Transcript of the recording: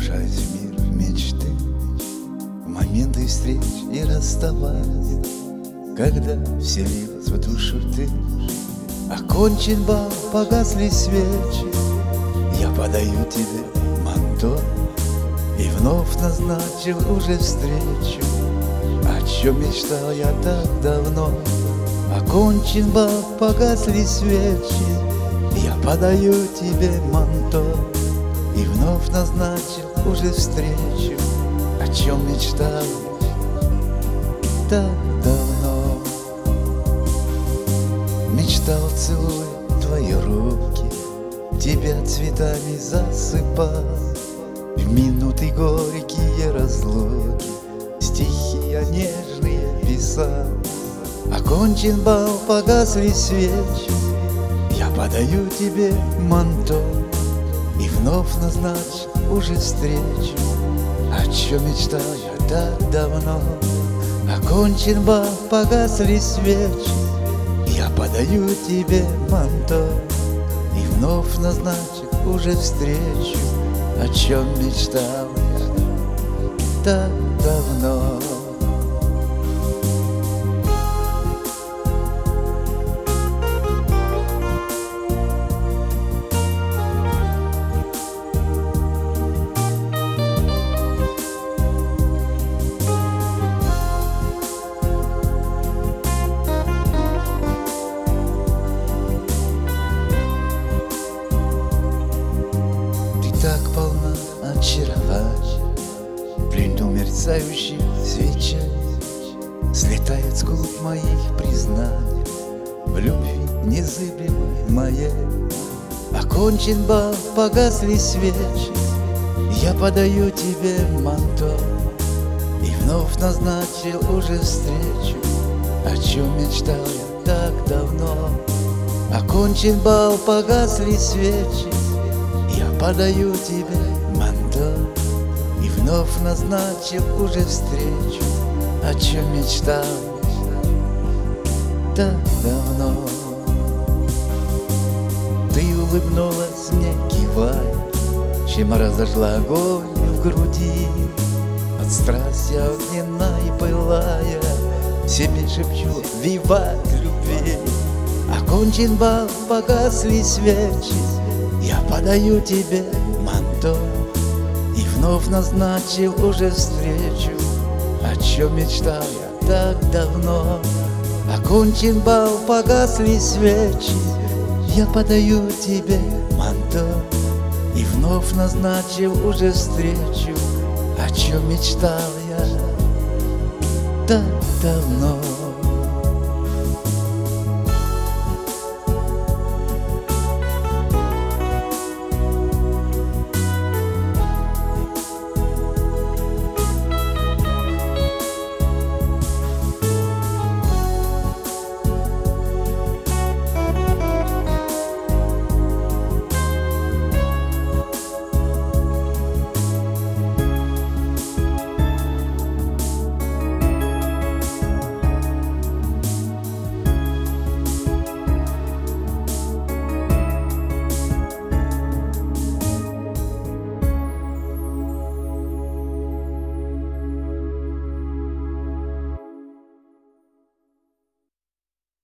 погружаясь в мир мечты, в моменты встреч и расставания, когда вселилась в душу ты. Окончен бал, погасли свечи, я подаю тебе манто и вновь назначил уже встречу, о чем мечтал я так давно. Окончен бал, погасли свечи, я подаю тебе манто и вновь назначил уже встречу, о чем мечтал так давно. Мечтал, целуя твои руки, тебя цветами засыпал, в минуты горькие разлуки стихи я нежные писал. Окончен бал, погасли свечи, я подаю тебе манто и вновь назначил уже встречу, о чем мечтал я так давно. Окончен бал, погасли свечи, я подаю тебе манто и вновь назначил уже встречу, о чем мечтал я так давно. Так полна очарования, в плену мерцающих свечей слетает с губ моих признания в любви незыблемой моей. Окончен бал, погасли свечи, я подаю тебе манто и вновь назначил уже встречу, о чем мечтал я так давно. Окончен бал, погасли свечи, я подаю тебе манто и вновь назначил уже встречу, о чем мечтал так давно. Ты улыбнулась мне, кивая, чем разожгла огонь в груди. От страсти огненной пылая, себе шепчу виват любви. Окончен бал, погасли свечи, я подаю тебе манто и вновь назначил уже встречу, о чем мечтал я так давно. Окончен бал, погасли свечи, я подаю тебе манто и вновь назначил уже встречу, о чем мечтал я так давно.